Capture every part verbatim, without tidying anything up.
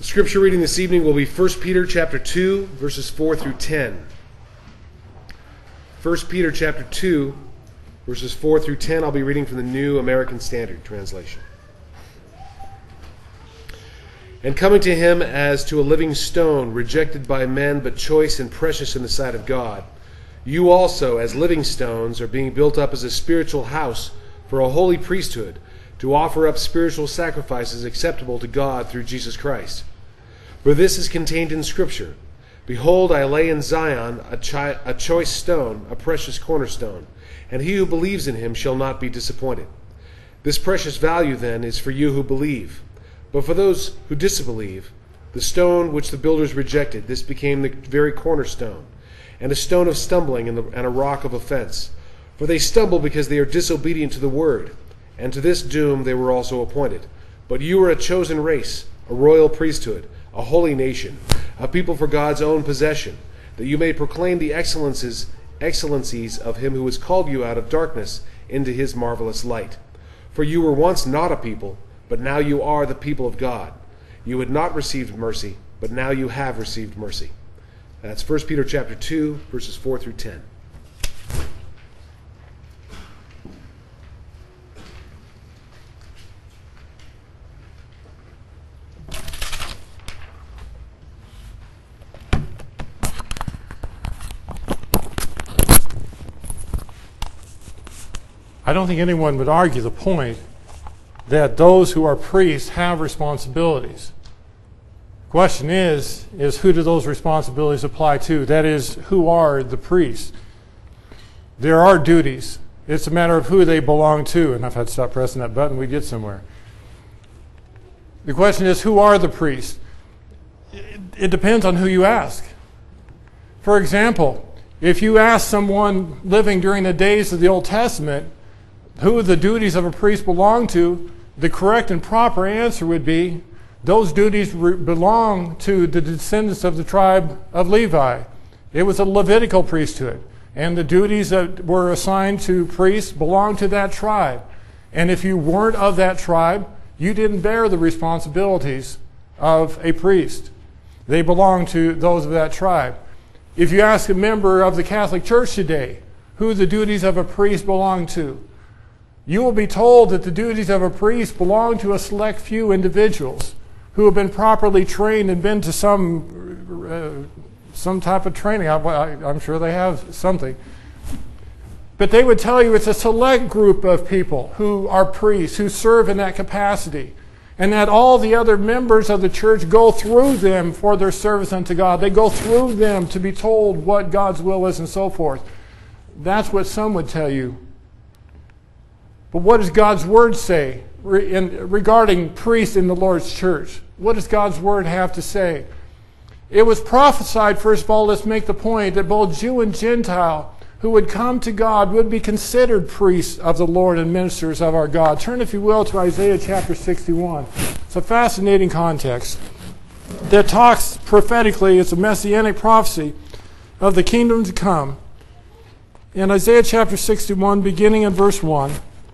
Scripture reading this evening will be First Peter chapter two, verses four through ten. First Peter chapter two, verses four through ten. I'll be reading from the New American Standard Translation. And coming to him as to a living stone, rejected by men, but choice and precious in the sight of God, you also, as living stones, are being built up as a spiritual house for a holy priesthood, to offer up spiritual sacrifices acceptable to God through Jesus Christ. For this is contained in Scripture, Behold, I lay in Zion a, chi- a choice stone, a precious cornerstone, and he who believes in him shall not be disappointed. This precious value, then, is for you who believe. But for those who disbelieve, the stone which the builders rejected, this became the very cornerstone, and a stone of stumbling and, the, and a rock of offense. For they stumble because they are disobedient to the word, and to this doom they were also appointed. But you are a chosen race, a royal priesthood, a holy nation, a people for God's own possession, that you may proclaim the excellences, excellencies of him who has called you out of darkness into his marvelous light. For you were once not a people, but now you are the people of God. You had not received mercy, but now you have received mercy. That's First Peter chapter two, verses four through ten. I don't think anyone would argue the point that those who are priests have responsibilities. The question is, is who do those responsibilities apply to? That is, who are the priests? There are duties. It's a matter of who they belong to. And if I'd stop pressing that button, we'd get somewhere. The question is, who are the priests? It, it depends on who you ask. For example, if you ask someone living during the days of the Old Testament who the duties of a priest belong to, the correct and proper answer would be, those duties re- belong to the descendants of the tribe of Levi. It was a Levitical priesthood, and the duties that were assigned to priests belonged to that tribe. And if you weren't of that tribe, you didn't bear the responsibilities of a priest. They belonged to those of that tribe. If you ask a member of the Catholic Church today who the duties of a priest belong to, you will be told that the duties of a priest belong to a select few individuals who have been properly trained and been to some uh, some type of training. I, I, I'm sure they have something. But they would tell you it's a select group of people who are priests, who serve in that capacity, and that all the other members of the church go through them for their service unto God. They go through them to be told what God's will is and so forth. That's what some would tell you. But what does God's Word say regarding priests in the Lord's church? What does God's Word have to say? It was prophesied, first of all, let's make the point, that both Jew and Gentile who would come to God would be considered priests of the Lord and ministers of our God. Turn, if you will, to Isaiah chapter sixty-one. It's a fascinating context that talks prophetically, it's a messianic prophecy of the kingdom to come. In Isaiah chapter sixty-one, beginning in verse one,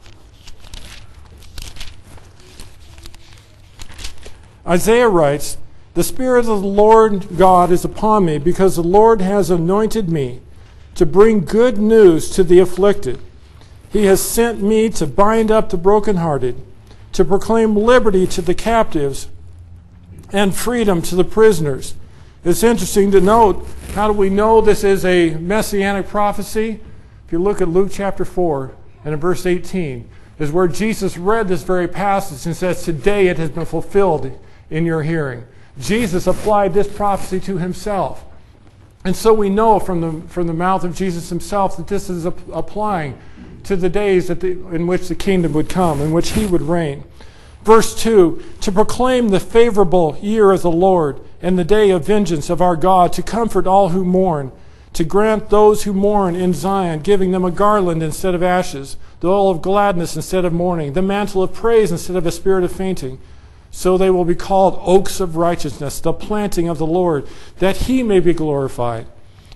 Isaiah writes, The Spirit of the Lord God is upon me, because the Lord has anointed me to bring good news to the afflicted. He has sent me to bind up the brokenhearted, to proclaim liberty to the captives and freedom to the prisoners. It's interesting to note, how do we know this is a messianic prophecy? If you look at Luke chapter four and in verse eighteen, is where Jesus read this very passage and says, Today it has been fulfilled in your hearing. Jesus applied this prophecy to himself. And so we know from the from the mouth of Jesus himself that this is ap- applying to the days that the, in which the kingdom would come, in which he would reign. Verse two, to proclaim the favorable year of the Lord and the day of vengeance of our God, to comfort all who mourn, to grant those who mourn in Zion, giving them a garland instead of ashes, the oil of gladness instead of mourning, the mantle of praise instead of a spirit of fainting. So they will be called oaks of righteousness, the planting of the Lord, that he may be glorified.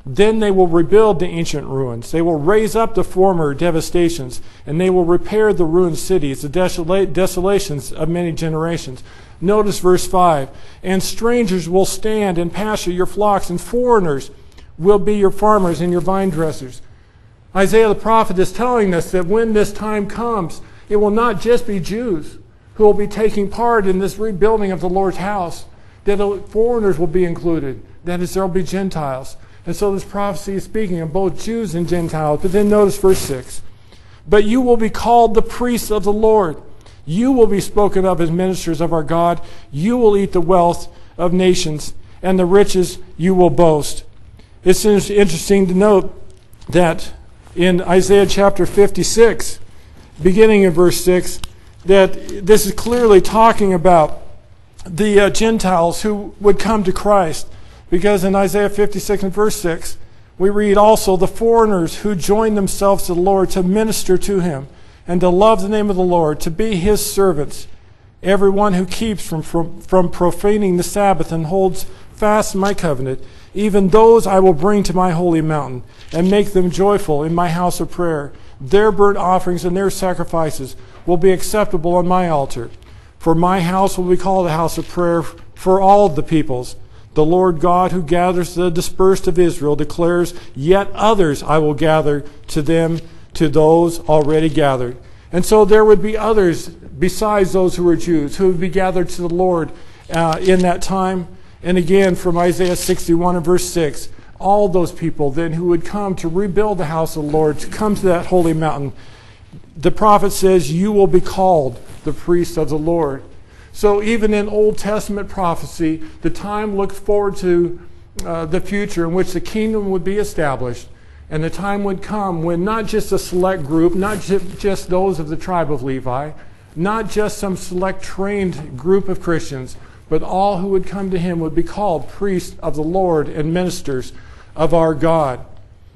Then they will rebuild the ancient ruins. They will raise up the former devastations, and they will repair the ruined cities, the desola- desolations of many generations. Notice verse five. And strangers will stand and pasture your flocks, and foreigners will be your farmers and your vine dressers. Isaiah the prophet is telling us that when this time comes, it will not just be Jews who will be taking part in this rebuilding of the Lord's house, that foreigners will be included. That is, there will be Gentiles. And so this prophecy is speaking of both Jews and Gentiles. But then notice verse six. But you will be called the priests of the Lord. You will be spoken of as ministers of our God. You will eat the wealth of nations, and the riches you will boast. It's interesting to note that in Isaiah chapter fifty-six, beginning in verse six, that this is clearly talking about the uh, Gentiles who would come to Christ. Because in Isaiah fifty-six and verse six, we read also, the foreigners who join themselves to the Lord to minister to him and to love the name of the Lord, to be his servants. Everyone who keeps from, from, from profaning the Sabbath and holds fast my covenant, even those I will bring to my holy mountain and make them joyful in my house of prayer. Their burnt offerings and their sacrifices will be acceptable on my altar. For my house will be called a house of prayer for all the peoples. The Lord God who gathers the dispersed of Israel declares, yet others I will gather to them, to those already gathered. And so there would be others besides those who were Jews who would be gathered to the Lord uh, in that time. And again, from Isaiah sixty-one and verse six, all those people then who would come to rebuild the house of the Lord, to come to that holy mountain, the prophet says, you will be called the priests of the Lord. So even in Old Testament prophecy, the time looked forward to uh, the future in which the kingdom would be established. And the time would come when not just a select group, not ju- just those of the tribe of Levi, not just some select trained group of Christians, but all who would come to him would be called priests of the Lord and ministers of our God.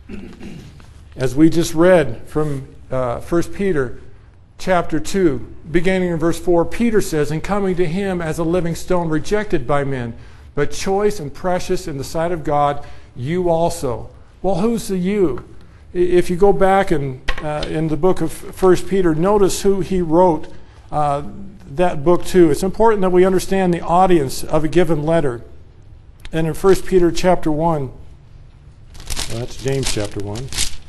As we just read from uh, First Peter chapter two, beginning in verse four, Peter says, and coming to him as a living stone rejected by men, but choice and precious in the sight of God, you also. Well, who's the you? If you go back in, uh, in the book of First Peter, notice who he wrote uh, that book to. It's important that we understand the audience of a given letter. And in First Peter chapter one, well, that's James chapter one.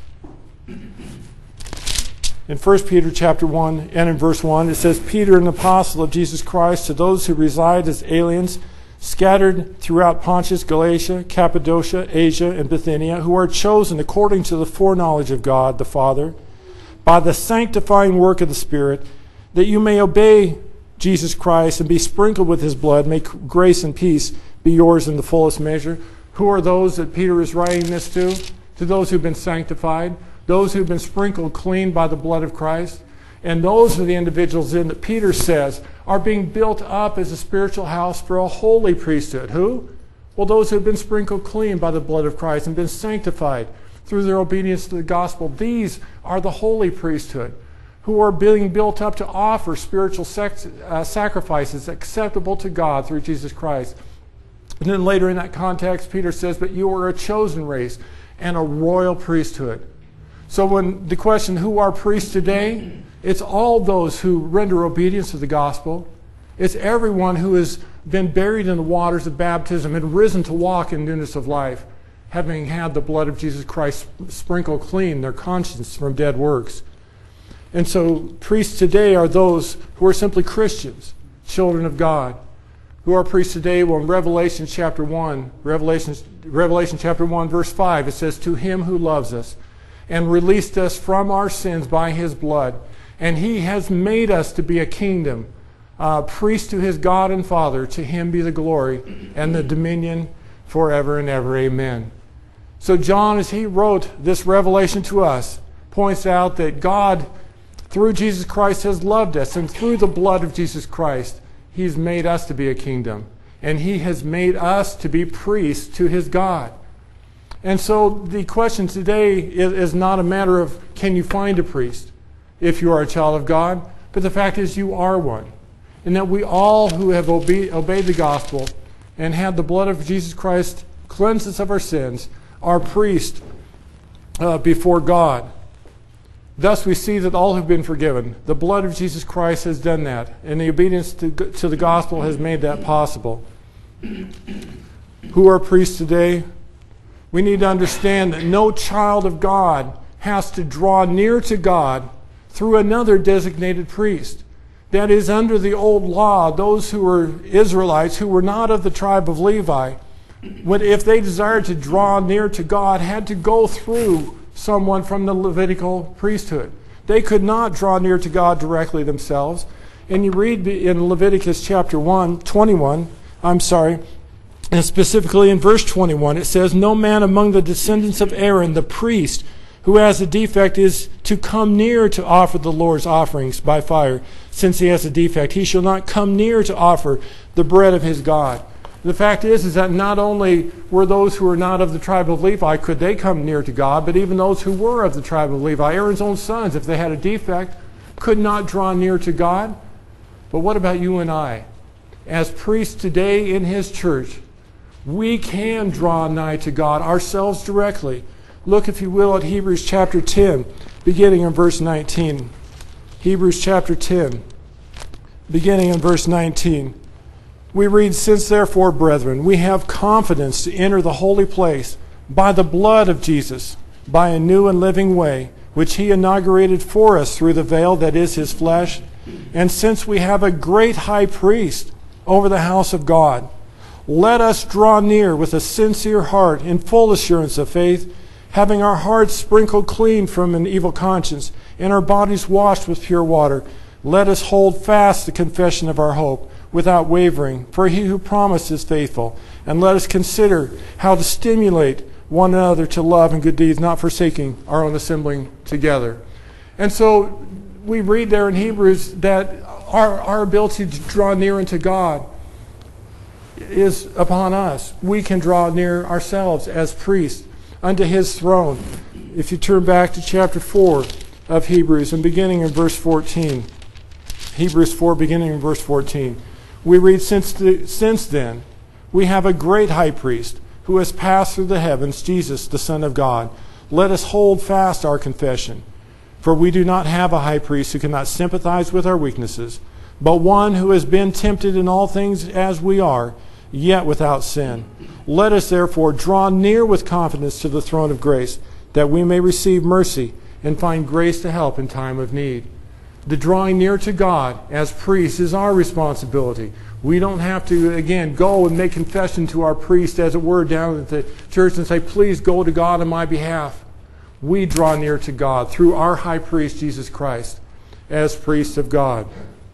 In First Peter chapter one and in verse one, it says, Peter, an apostle of Jesus Christ, to those who reside as aliens, scattered throughout Pontus, Galatia, Cappadocia, Asia, and Bithynia, who are chosen according to the foreknowledge of God the Father, by the sanctifying work of the Spirit, that you may obey Jesus Christ and be sprinkled with his blood, may grace and peace be yours in the fullest measure. Who are those that Peter is writing this to? To those who've been sanctified, those who've been sprinkled clean by the blood of Christ. And those are the individuals in that Peter says are being built up as a spiritual house for a holy priesthood. Who? Well, those who have been sprinkled clean by the blood of Christ and been sanctified through their obedience to the gospel. These are the holy priesthood who are being built up to offer spiritual sex, uh, sacrifices acceptable to God through Jesus Christ. And then later in that context, Peter says, but you are a chosen race and a royal priesthood. So when the question, who are priests today? It's all those who render obedience to the gospel. It's everyone who has been buried in the waters of baptism and risen to walk in newness of life, having had the blood of Jesus Christ sprinkle clean their conscience from dead works. And so priests today are those who are simply Christians, children of God. Who are priests today? Well, in Revelation chapter one, Revelation, Revelation chapter one, verse five, it says, to him who loves us and released us from our sins by his blood, and he has made us to be a kingdom, uh, priest to his God and Father. To him be the glory and the dominion forever and ever. Amen. So John, as he wrote this revelation to us, points out that God, through Jesus Christ, has loved us, and through the blood of Jesus Christ, he's made us to be a kingdom, and he has made us to be priests to his God. And so the question today is, is not a matter of can you find a priest if you are a child of God, but the fact is you are one. And that we all who have obe- obeyed the gospel and had the blood of Jesus Christ cleanse us of our sins our priest uh, before God. Thus we see that all have been forgiven. The blood of Jesus Christ has done that, and the obedience to, to the gospel has made that possible. Who are priests today? We need to understand that no child of God has to draw near to God through another designated priest. That is, under the old law, those who were Israelites who were not of the tribe of Levi, when, if they desired to draw near to God, had to go through someone from the Levitical priesthood. They could not draw near to God directly themselves. And you read in Leviticus chapter one, twenty-one, I'm sorry, and specifically in verse twenty-one, it says, "No man among the descendants of Aaron, the priest, who has a defect is to come near to offer the Lord's offerings by fire. Since he has a defect, he shall not come near to offer the bread of his God." The fact is, is that not only were those who were not of the tribe of Levi, could they come near to God, but even those who were of the tribe of Levi, Aaron's own sons, if they had a defect, could not draw near to God. But what about you and I? As priests today in his church, we can draw nigh to God ourselves directly. Look, if you will, at Hebrews chapter ten, beginning in verse nineteen. Hebrews chapter ten, beginning in verse nineteen. We read, "Since therefore, brethren, we have confidence to enter the holy place by the blood of Jesus, by a new and living way, which he inaugurated for us through the veil that is his flesh. And since we have a great high priest over the house of God, let us draw near with a sincere heart in full assurance of faith, having our hearts sprinkled clean from an evil conscience and our bodies washed with pure water. Let us hold fast the confession of our hope without wavering, for he who promised is faithful. And let us consider how to stimulate one another to love and good deeds, not forsaking our own assembling together." And so we read there in Hebrews that our, our ability to draw near unto God is upon us. We can draw near ourselves as priests unto his throne. If you turn back to chapter four of Hebrews and beginning in verse fourteen, Hebrews four beginning in verse fourteen, we read, since, the, since then we have a great high priest who has passed through the heavens, Jesus, the Son of God. Let us hold fast our confession. For we do not have a high priest who cannot sympathize with our weaknesses, but one who has been tempted in all things as we are, yet without sin. Let us therefore draw near with confidence to the throne of grace, that we may receive mercy and find grace to help in time of need. The drawing near to God as priests is our responsibility. We don't have to, again, go and make confession to our priest, as it were, down at the church and say, "Please go to God on my behalf." We draw near to God through our high priest, Jesus Christ, as priests of God.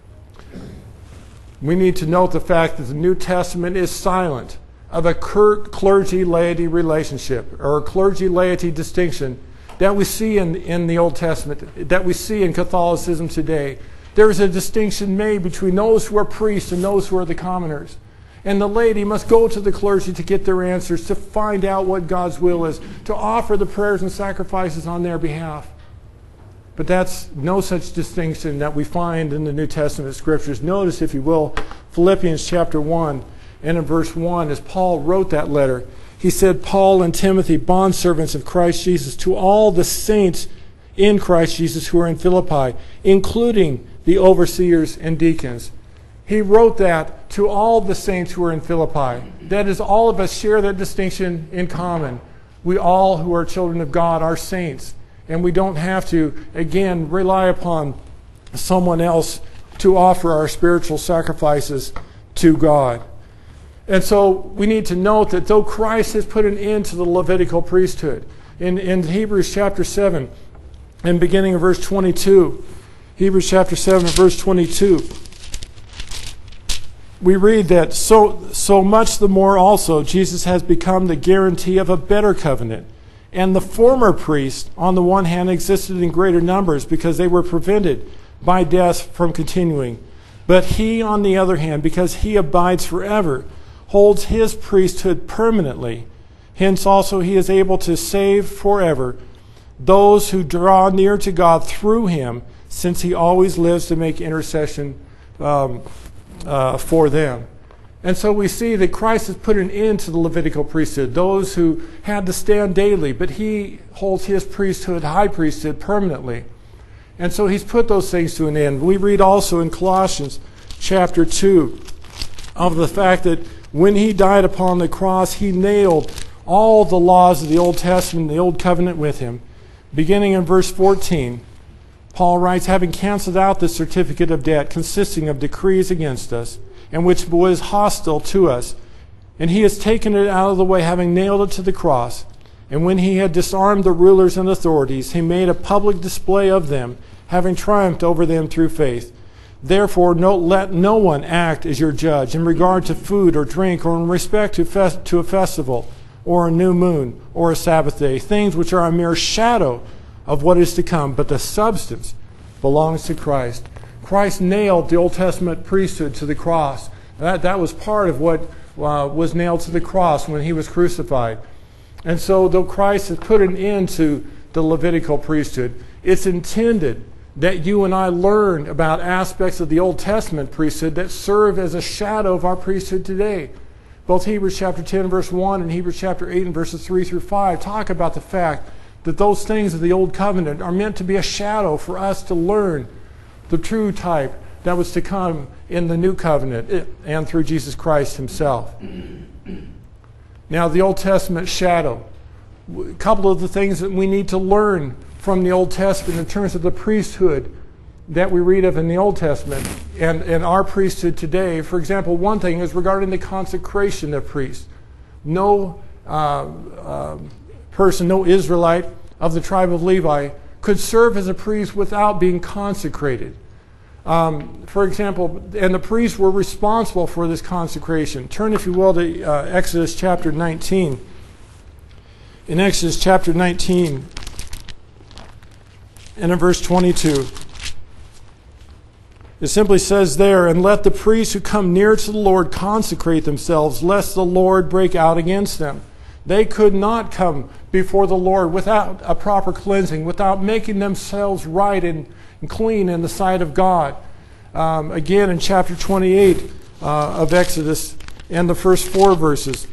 We need to note the fact that the New Testament is silent of a clergy-laity relationship, or a clergy-laity distinction that we see in, in the Old Testament, that we see in Catholicism today. There is a distinction made between those who are priests and those who are the commoners. And the laity must go to the clergy to get their answers, to find out what God's will is, to offer the prayers and sacrifices on their behalf. But that's no such distinction that we find in the New Testament scriptures. Notice, if you will, Philippians chapter one, and in verse one, as Paul wrote that letter, he said, "Paul and Timothy, bondservants of Christ Jesus, to all the saints in Christ Jesus who are in Philippi, including the overseers and deacons." He wrote that to all the saints who are in Philippi. That is, all of us share that distinction in common. We all who are children of God are saints. And we don't have to, again, rely upon someone else to offer our spiritual sacrifices to God. And so we need to note that though Christ has put an end to the Levitical priesthood, in, in Hebrews chapter seven, and beginning of verse twenty-two, Hebrews chapter seven, verse twenty-two, we read that so, so much the more also Jesus has become the guarantee of a better covenant. And the former priests, on the one hand, existed in greater numbers because they were prevented by death from continuing. But he, on the other hand, because he abides forever, holds his priesthood permanently. Hence also he is able to save forever those who draw near to God through him, since he always lives to make intercession um, uh, for them. And so we see that Christ has put an end to the Levitical priesthood, those who had to stand daily, but he holds his priesthood, high priesthood, permanently. And so he's put those things to an end. We read also in Colossians chapter two of the fact that when he died upon the cross, he nailed all the laws of the Old Testament, the Old Covenant with him. Beginning in verse fourteen, Paul writes, having canceled out the certificate of debt consisting of decrees against us, and which was hostile to us, and he has taken it out of the way, having nailed it to the cross. And when he had disarmed the rulers and authorities, he made a public display of them, having triumphed over them through faith. Therefore, no, let no one act as your judge in regard to food or drink, or in respect to, fest, to a festival, or a new moon, or a Sabbath day, things which are a mere shadow of what is to come, but the substance belongs to Christ. Christ nailed the Old Testament priesthood to the cross. That, that was part of what uh, was nailed to the cross when he was crucified. And so, though Christ has put an end to the Levitical priesthood, it's intended that you and I learn about aspects of the Old Testament priesthood that serve as a shadow of our priesthood today. Both Hebrews chapter ten, verse one, and Hebrews chapter eight, and verses three through five talk about the fact that those things of the Old Covenant are meant to be a shadow for us to learn the true type that was to come in the New Covenant and through Jesus Christ himself. Now, the Old Testament shadow. A couple of the things that we need to learn from the Old Testament in terms of the priesthood that we read of in the Old Testament and, and our priesthood today. For example, one thing is regarding the consecration of priests. No uh, uh, person, no Israelite of the tribe of Levi could serve as a priest without being consecrated. Um, for example, and the priests were responsible for this consecration. Turn, if you will, to uh, Exodus chapter nineteen. In Exodus chapter nineteen, and in verse twenty-two, it simply says there, and let the priests who come near to the Lord consecrate themselves, lest the Lord break out against them. They could not come before the Lord without a proper cleansing, without making themselves right and, and clean in the sight of God. Um, again, in chapter twenty-eight uh, of Exodus, and the first four verses.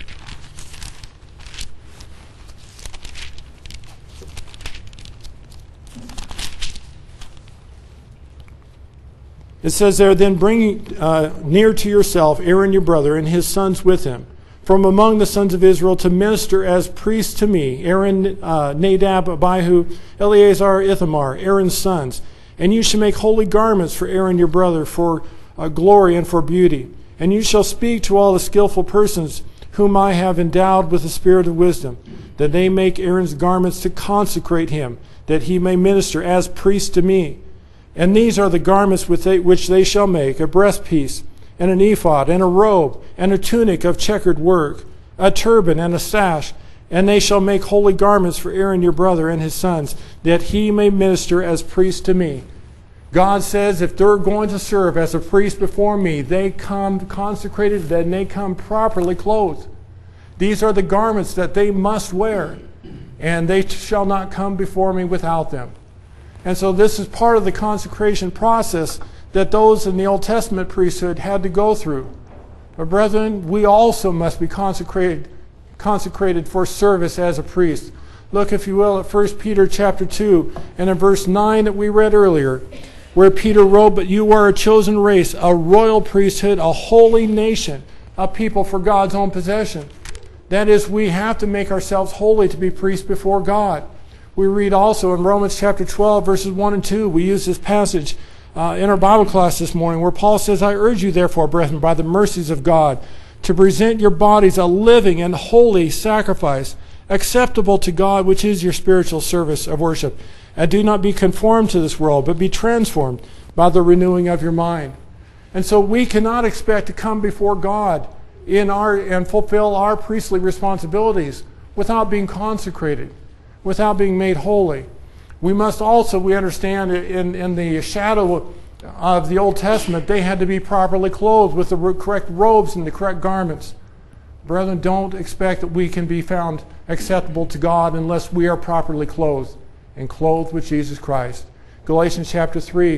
It says there, then bring uh, near to yourself Aaron your brother and his sons with him, from among the sons of Israel, to minister as priests to me, Aaron, uh, Nadab, Abihu, Eleazar, Ithamar, Aaron's sons. And you shall make holy garments for Aaron your brother, for uh, glory and for beauty. And you shall speak to all the skillful persons whom I have endowed with the spirit of wisdom, that they make Aaron's garments to consecrate him, that he may minister as priest to me. And these are the garments with they, which they shall make, a breastpiece, and an ephod, and a robe, and a tunic of checkered work, a turban, and a sash. And they shall make holy garments for Aaron your brother and his sons, that he may minister as priest to me. God says if they're going to serve as a priest before me, they come consecrated, then they come properly clothed. These are the garments that they must wear, and they shall not come before me without them. And so this is part of the consecration process that those in the Old Testament priesthood had to go through. But brethren, we also must be consecrated consecrated for service as a priest. Look, if you will, at First Peter chapter two, and in verse nine that we read earlier, where Peter wrote, but you are a chosen race, a royal priesthood, a holy nation, a people for God's own possession. That is, we have to make ourselves holy to be priests before God. We read also in Romans chapter twelve, verses one and two, we use this passage uh, in our Bible class this morning, where Paul says, I urge you therefore, brethren, by the mercies of God, to present your bodies a living and holy sacrifice, acceptable to God, which is your spiritual service of worship. And do not be conformed to this world, but be transformed by the renewing of your mind. And so we cannot expect to come before God in our and fulfill our priestly responsibilities without being consecrated, without being made holy. We must also, we understand, in, in the shadow of the Old Testament, they had to be properly clothed with the correct robes and the correct garments. Brethren, don't expect that we can be found acceptable to God unless we are properly clothed and clothed with Jesus Christ. Galatians chapter three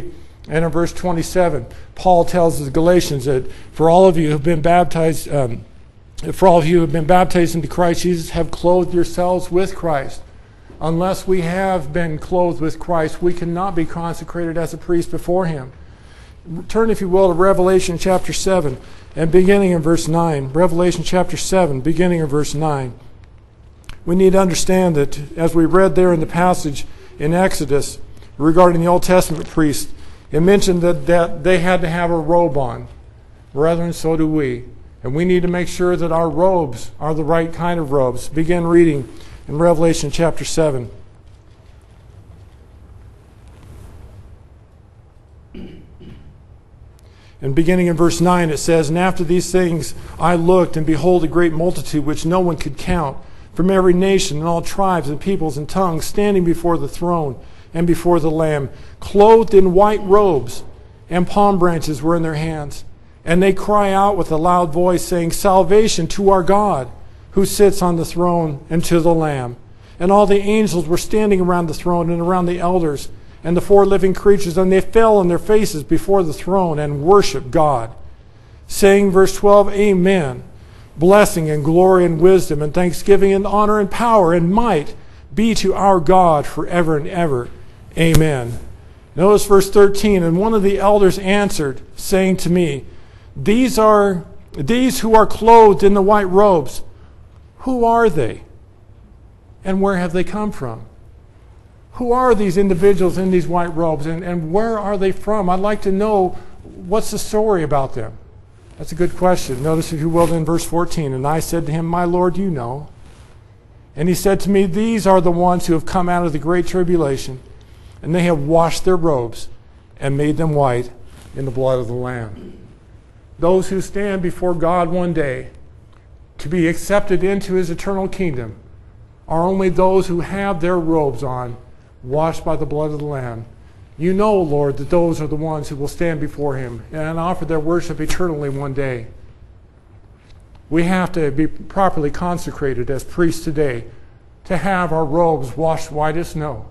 And in verse twenty-seven, Paul tells the Galatians that for all of you who have been baptized, um, for all of you who have been baptized into Christ Jesus, have clothed yourselves with Christ. Unless we have been clothed with Christ, we cannot be consecrated as a priest before him. Turn, if you will, to Revelation chapter seven, and beginning in verse nine. Revelation chapter seven, beginning in verse nine. We need to understand that, as we read there in the passage in Exodus regarding the Old Testament priests, it mentioned that, that they had to have a robe on. Brethren, so do we. And we need to make sure that our robes are the right kind of robes. Begin reading in Revelation chapter seven. And beginning in verse nine, it says, "And after these things I looked, and behold, a great multitude which no one could count, from every nation and all tribes and peoples and tongues, standing before the throne and before the Lamb, clothed in white robes, and palm branches were in their hands. And they cry out with a loud voice, saying, Salvation to our God, who sits on the throne, and to the Lamb. And all the angels were standing around the throne and around the elders and the four living creatures, and they fell on their faces before the throne and worshiped God, saying," verse twelve, "Amen. Blessing and glory and wisdom and thanksgiving and honor and power and might be to our God forever and ever. Amen." Notice verse thirteen, "And one of the elders answered, saying to me, These are these who are clothed in the white robes, who are they? And where have they come from?" Who are these individuals in these white robes, and, and where are they from? I'd like to know, what's the story about them? That's a good question. Notice, if you will, in verse fourteen, "And I said to him, My Lord, you know. And he said to me, These are the ones who have come out of the great tribulation, and they have washed their robes and made them white in the blood of the Lamb." Those who stand before God one day to be accepted into his eternal kingdom are only those who have their robes on, washed by the blood of the Lamb. You know, Lord, that those are the ones who will stand before him and offer their worship eternally one day. We have to be properly consecrated as priests today to have our robes washed white as snow.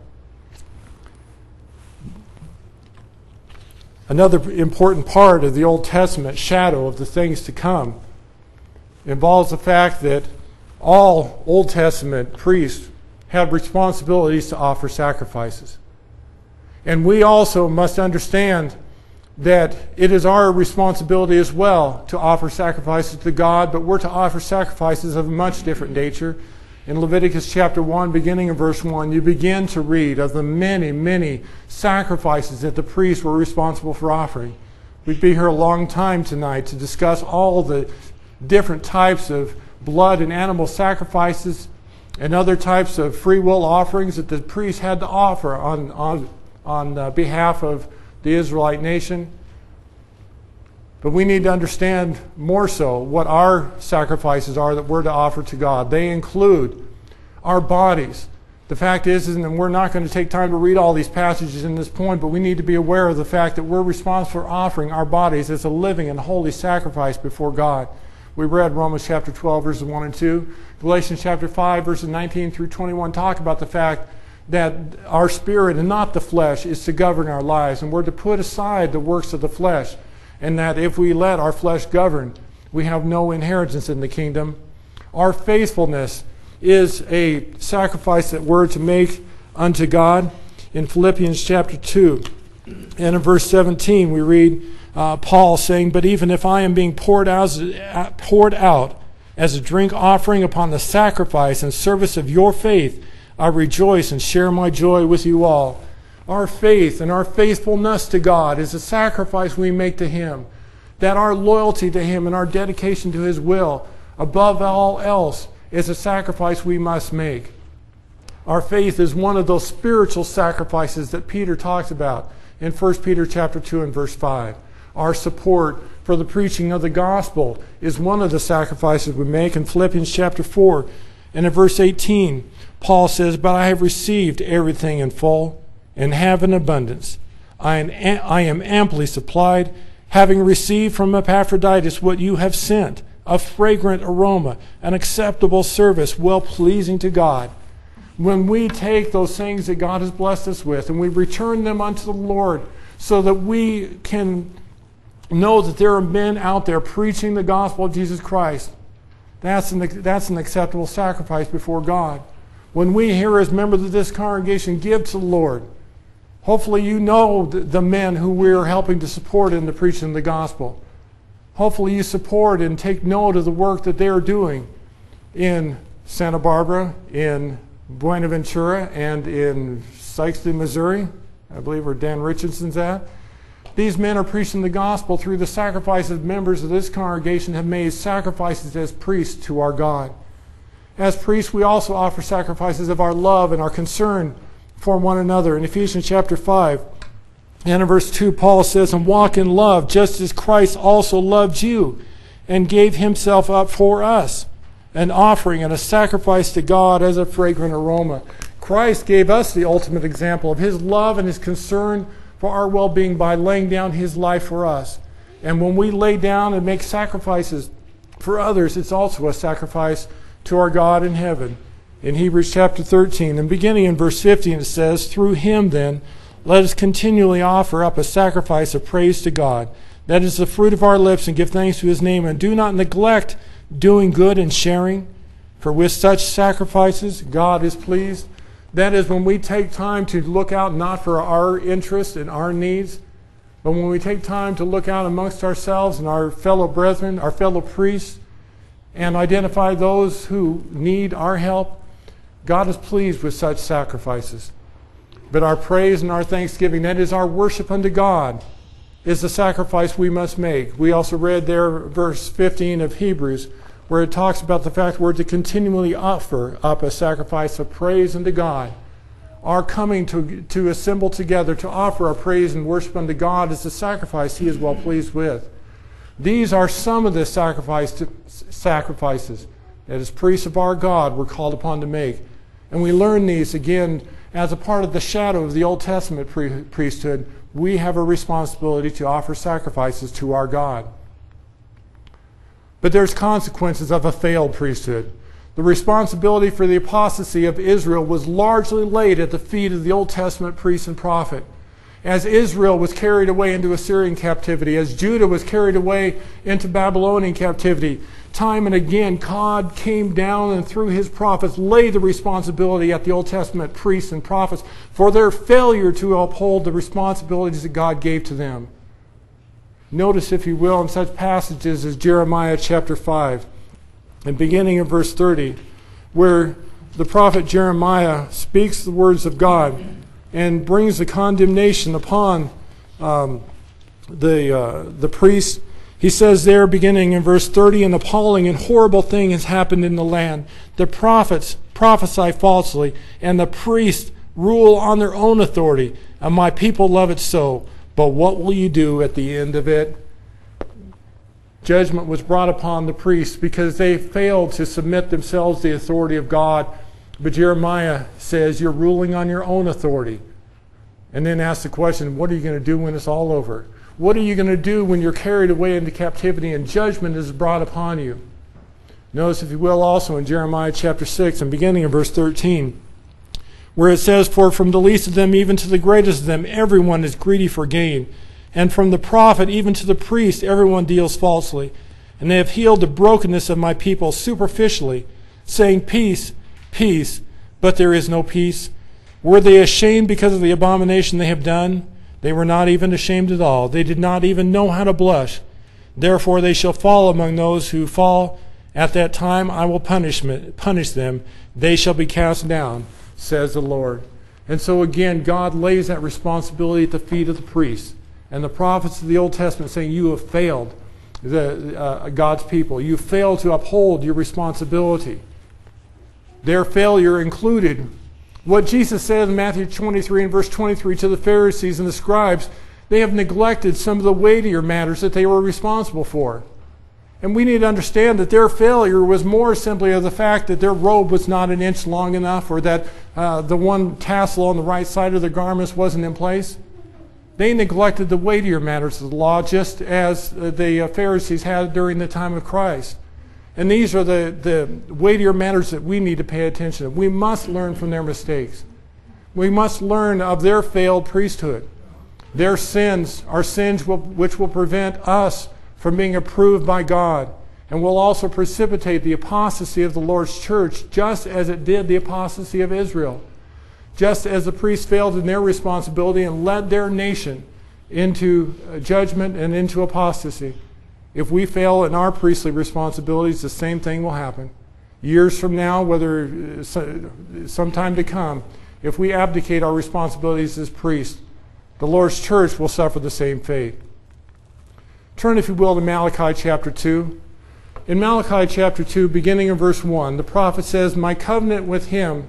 Another important part of the Old Testament shadow of the things to come involves the fact that all Old Testament priests have responsibilities to offer sacrifices. And we also must understand that it is our responsibility as well to offer sacrifices to God, but we're to offer sacrifices of a much different nature. In Leviticus chapter one, beginning in verse one, you begin to read of the many, many sacrifices that the priests were responsible for offering. We'd be here a long time tonight to discuss all the different types of blood and animal sacrifices and other types of free will offerings that the priests had to offer on, on, on uh, behalf of the Israelite nation. But we need to understand more so what our sacrifices are that we're to offer to God. They include our bodies. The fact is, and we're not going to take time to read all these passages in this point, but we need to be aware of the fact that we're responsible for offering our bodies as a living and holy sacrifice before God. We read Romans chapter twelve, verses one and two. Galatians chapter five, verses nineteen through twenty-one talk about the fact that our spirit and not the flesh is to govern our lives, and we're to put aside the works of the flesh, and that if we let our flesh govern, we have no inheritance in the kingdom. Our faithfulness is a sacrifice that we're to make unto God. In Philippians chapter two and in verse seventeen, we read uh, Paul saying, "But even if I am being poured out, as, poured out as a drink offering upon the sacrifice and service of your faith, I rejoice and share my joy with you all." Our faith and our faithfulness to God is a sacrifice we make to him. That our loyalty to him and our dedication to his will, above all else, is a sacrifice we must make. Our faith is one of those spiritual sacrifices that Peter talks about in First Peter chapter two and verse five. Our support for the preaching of the gospel is one of the sacrifices we make. In Philippians chapter four and in verse eighteen, Paul says, "But I have received everything in full and have an abundance. I am, I am amply supplied, having received from Epaphroditus what you have sent, a fragrant aroma, an acceptable service, well-pleasing to God." when we take those things that God has blessed us with and we return them unto the Lord so that we can know that there are men out there preaching the gospel of Jesus Christ, that's an, that's an acceptable sacrifice before God. When we here as members of this congregation give to the Lord, hopefully you know the, the men who we're helping to support in the preaching of the gospel. Hopefully you support and take note of the work that they're doing in Santa Barbara, in Buenaventura, and in Sikeston, Missouri, I believe where Dan Richardson's at. These men are preaching the gospel through the sacrifices members of this congregation have made sacrifices as priests to our God. As priests, we also offer sacrifices of our love and our concern for one another. In Ephesians chapter five, and in verse two, Paul says, "And walk in love, just as Christ also loved you, and gave himself up for us, an offering and a sacrifice to God as a fragrant aroma." Christ gave us the ultimate example of his love and his concern for our well-being by laying down his life for us. And when we lay down and make sacrifices for others, it's also a sacrifice to our God in heaven. In Hebrews chapter thirteen, and beginning in verse fifteen, it says, "Through him then, let us continually offer up a sacrifice of praise to God. That is the fruit of our lips, and give thanks to his name. And do not neglect doing good and sharing, for with such sacrifices God is pleased." That is when we take time to look out not for our interests and our needs, but when we take time to look out amongst ourselves and our fellow brethren, our fellow priests, and identify those who need our help. God is pleased with such sacrifices. But our praise and our thanksgiving, that is our worship unto God, is the sacrifice we must make. We also read there verse fifteen of Hebrews, where it talks about the fact we're to continually offer up a sacrifice of praise unto God. Our coming to, to assemble together to offer our praise and worship unto God is the sacrifice he is well pleased with. These are some of the sacrifice to, sacrifices that as priests of our God we're called upon to make. And we learn these again as a part of the shadow of the Old Testament pre- priesthood. We have a responsibility to offer sacrifices to our God. But there's consequences of a failed priesthood. The responsibility for the apostasy of Israel was largely laid at the feet of the Old Testament priest and prophet. As Israel was carried away into Assyrian captivity, as Judah was carried away into Babylonian captivity, time and again God came down and through his prophets laid the responsibility at the Old Testament priests and prophets for their failure to uphold the responsibilities that God gave to them. Notice, if you will, in such passages as Jeremiah chapter five, and beginning in verse thirty, where the prophet Jeremiah speaks the words of God and brings the condemnation upon um, the uh, the priests. He says there, beginning in verse thirty, "An appalling and horrible thing has happened in the land. The prophets prophesy falsely, and the priests rule on their own authority, and my people love it so. But what will you do at the end of it?" Judgment was brought upon the priests because they failed to submit themselves to the authority of God. But Jeremiah says, you're ruling on your own authority. And then asks the question, what are you going to do when it's all over? What are you going to do when you're carried away into captivity and judgment is brought upon you? Notice, if you will, also in Jeremiah chapter six and beginning in verse thirteen, where it says, "For from the least of them even to the greatest of them, everyone is greedy for gain. And from the prophet even to the priest, everyone deals falsely. And they have healed the brokenness of my people superficially, saying, peace, peace, but there is no peace. Were they ashamed because of the abomination they have done? They were not even ashamed at all. They did not even know how to blush. Therefore they shall fall among those who fall. At that time I will punish, punish them. They shall be cast down, says the Lord." And so again, God lays that responsibility at the feet of the priests and the prophets of the Old Testament, saying, you have failed the, uh, God's people. You failed to uphold your responsibility. Their failure included what Jesus said in Matthew twenty-three and verse twenty-three to the Pharisees and the scribes. They have neglected some of the weightier matters that they were responsible for. And we need to understand that their failure was more simply of the fact that their robe was not an inch long enough, or that uh, the one tassel on the right side of their garments wasn't in place. They neglected the weightier matters of the law, just as the Pharisees had during the time of Christ. And these are the, the weightier matters that we need to pay attention to. We must learn from their mistakes. We must learn of their failed priesthood. Their sins are sins will, which will prevent us from being approved by God, and will also precipitate the apostasy of the Lord's church, just as it did the apostasy of Israel. Just as the priests failed in their responsibility and led their nation into judgment and into apostasy. If we fail in our priestly responsibilities, the same thing will happen. Years from now, whether sometime to come, if we abdicate our responsibilities as priests, the Lord's church will suffer the same fate. Turn, if you will, to Malachi chapter two. In Malachi chapter two, beginning in verse one, the prophet says, "My covenant with him..."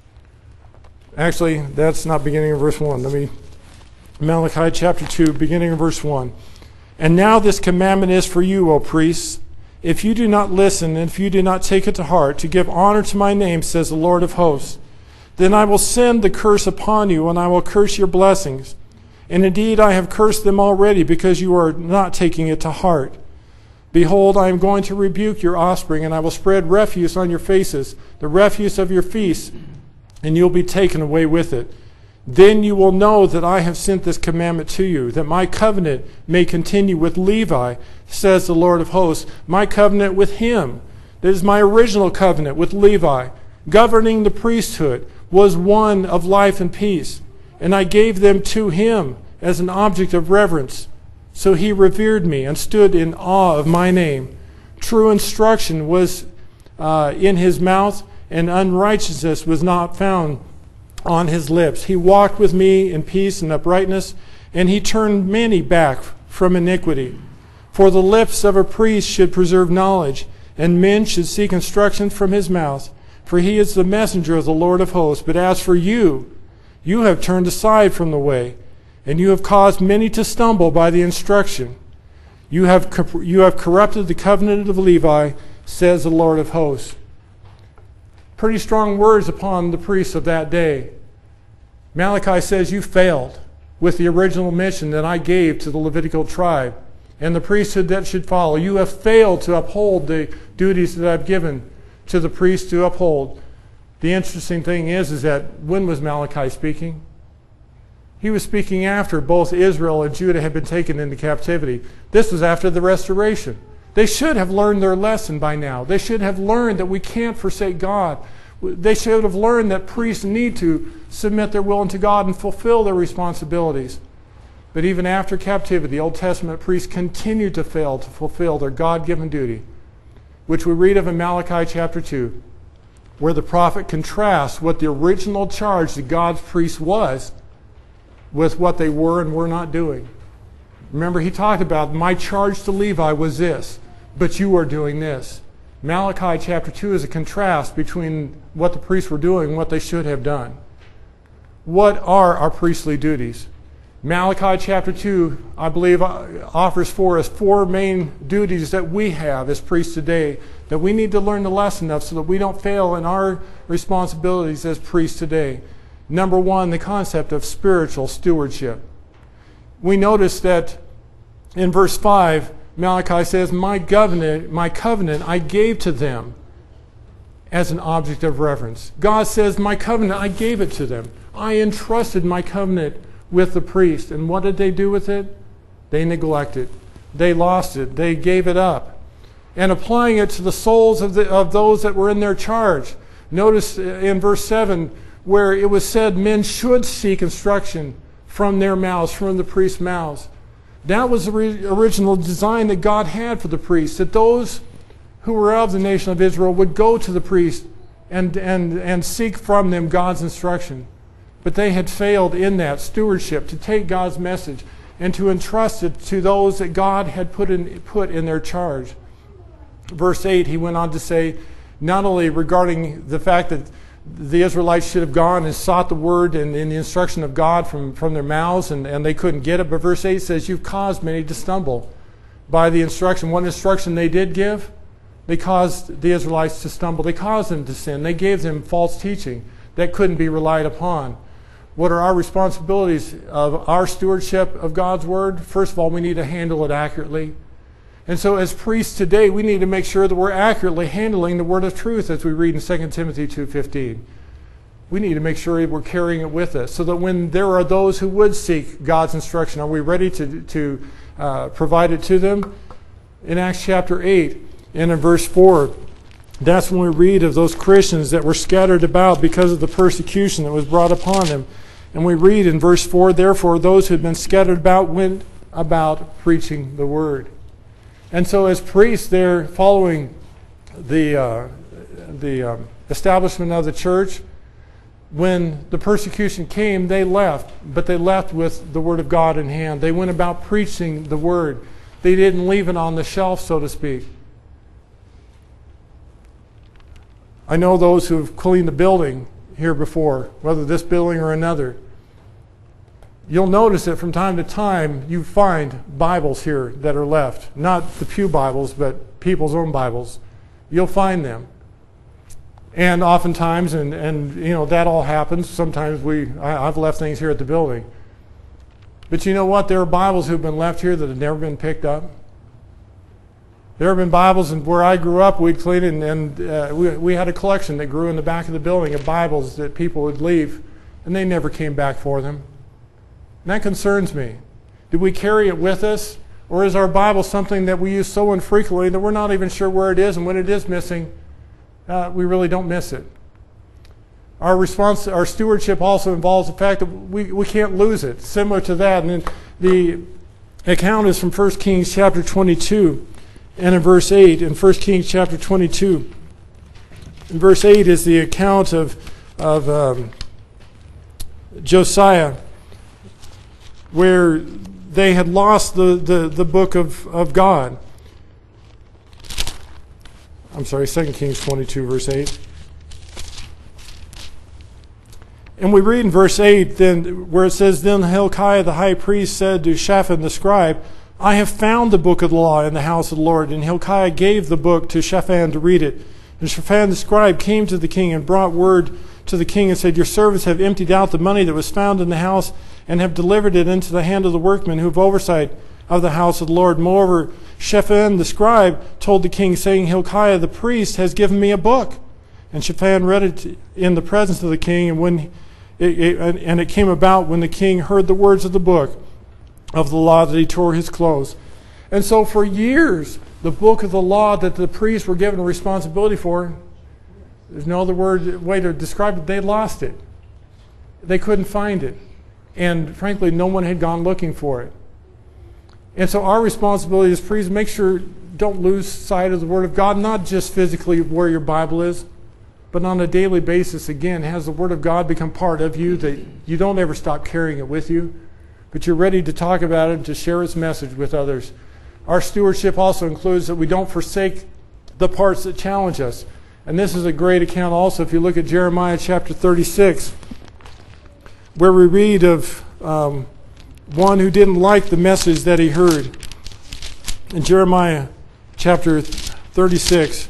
Actually, that's not beginning in verse one. Let me... Malachi chapter two, beginning in verse one. "And now this commandment is for you, O priests. If you do not listen, and if you do not take it to heart, to give honor to my name, says the Lord of hosts, then I will send the curse upon you, and I will curse your blessings. And indeed I have cursed them already, because you are not taking it to heart. Behold, I am going to rebuke your offspring, and I will spread refuse on your faces, the refuse of your feasts, and you'll be taken away with it. Then you will know that I have sent this commandment to you, that my covenant may continue with Levi, says the Lord of hosts, my covenant with him. That is my original covenant with Levi, governing the priesthood, was one of life and peace. And I gave them to him as an object of reverence. So he revered me and stood in awe of my name. True instruction was uh, in his mouth, and unrighteousness was not found on his lips. He walked with me in peace and uprightness, and he turned many back from iniquity. For the lips of a priest should preserve knowledge, and men should seek instruction from his mouth. For he is the messenger of the Lord of hosts. But as for you, you have turned aside from the way, and you have caused many to stumble by the instruction. You have, you have corrupted the covenant of Levi, says the Lord of hosts. Pretty strong words upon the priests of that day. Malachi says, you failed with the original mission that I gave to the Levitical tribe and the priesthood that should follow. You have failed to uphold the duties that I've given to the priests to uphold. The interesting thing is, is that when was Malachi speaking? He was speaking after both Israel and Judah had been taken into captivity. This was after the restoration. They should have learned their lesson by now. They should have learned that we can't forsake God. They should have learned that priests need to submit their will unto God and fulfill their responsibilities. But even after captivity, the Old Testament priests continued to fail to fulfill their God-given duty, which we read of in Malachi chapter two, where the prophet contrasts what the original charge to God's priests was with what they were and were not doing. Remember, he talked about, my charge to Levi was this, but you are doing this. Malachi chapter two is a contrast between what the priests were doing and what they should have done. What are our priestly duties? Malachi chapter two, I believe, offers for us four main duties that we have as priests today that we need to learn the lesson of so that we don't fail in our responsibilities as priests today. Number one, the concept of spiritual stewardship. We notice that in verse five, Malachi says, my covenant, my covenant I gave to them as an object of reverence. God says, my covenant, I gave it to them. I entrusted my covenant with the priest. And what did they do with it? They neglected. They lost it. They gave it up. And applying it to the souls of, the, of those that were in their charge. Notice in verse seven, where it was said men should seek instruction from their mouths, from the priest's mouths. That was the re- original design that God had for the priests, that those who were of the nation of Israel would go to the priest and, and, and seek from them God's instruction. But they had failed in that stewardship, to take God's message and to entrust it to those that God had put in, put in their charge. Verse eight, he went on to say, not only regarding the fact that the Israelites should have gone and sought the word and, and the instruction of God from, from their mouths, and, and they couldn't get it. But verse eight says, you've caused many to stumble by the instruction. What instruction they did give? They caused the Israelites to stumble. They caused them to sin. They gave them false teaching that couldn't be relied upon. What are our responsibilities of our stewardship of God's word? First of all, we need to handle it accurately. And so as priests today, we need to make sure that we're accurately handling the word of truth, as we read in Second Timothy two fifteen. We need to make sure we're carrying it with us, so that when there are those who would seek God's instruction, are we ready to, to uh, provide it to them? In Acts chapter eight and in verse four, that's when we read of those Christians that were scattered about because of the persecution that was brought upon them. And we read in verse four, therefore those who had been scattered about went about preaching the word. And so as priests, they're following the, uh, the um, establishment of the church. When the persecution came, they left, but they left with the word of God in hand. They went about preaching the word. They didn't leave it on the shelf, so to speak. I know those who've cleaned the building here before, whether this building or another. You'll notice that from time to time you find Bibles here that are left. Not the pew Bibles, but people's own Bibles. You'll find them. And oftentimes, and, and you know, that all happens. Sometimes we, I, I've left things here at the building. But you know what? There are Bibles who've been left here that have never been picked up. There have been Bibles, and where I grew up, we'd clean, and, and uh, we, we had a collection that grew in the back of the building of Bibles that people would leave, and they never came back for them. And that concerns me. Do we carry it with us, or is our Bible something that we use so infrequently that we're not even sure where it is, and when it is missing, uh, we really don't miss it? Our response, our stewardship also involves the fact that we, we can't lose it. Similar to that, and then the account is from First Kings chapter twenty-two. And in verse eight, in First Kings chapter twenty-two, in verse eight is the account of, of um, Josiah, where they had lost the, the, the book of, of God. I'm sorry, Second Kings twenty-two, verse eight. And we read in verse eight, then, where it says, then Hilkiah the high priest said to Shaphan the scribe, I have found the book of the law in the house of the Lord. And Hilkiah gave the book to Shaphan to read it. And Shaphan the scribe came to the king and brought word to the king and said, your servants have emptied out the money that was found in the house and have delivered it into the hand of the workmen who have oversight of the house of the Lord. Moreover, Shaphan the scribe told the king, saying, Hilkiah the priest has given me a book. And Shaphan read it in the presence of the king, and when it, it, and it came about when the king heard the words of the book of the law that he tore his clothes. And so for years, the book of the law that the priests were given a responsibility for, there's no other word way to describe it, they lost it. They couldn't find it. And frankly, no one had gone looking for it. And so our responsibility as priests, make sure don't lose sight of the Word of God, not just physically where your Bible is, but on a daily basis. Again, has the Word of God become part of you, that you don't ever stop carrying it with you, but you're ready to talk about it and to share its message with others. Our stewardship also includes that we don't forsake the parts that challenge us. And this is a great account also if you look at Jeremiah chapter thirty-six, where we read of um, one who didn't like the message that he heard. In Jeremiah chapter thirty-six,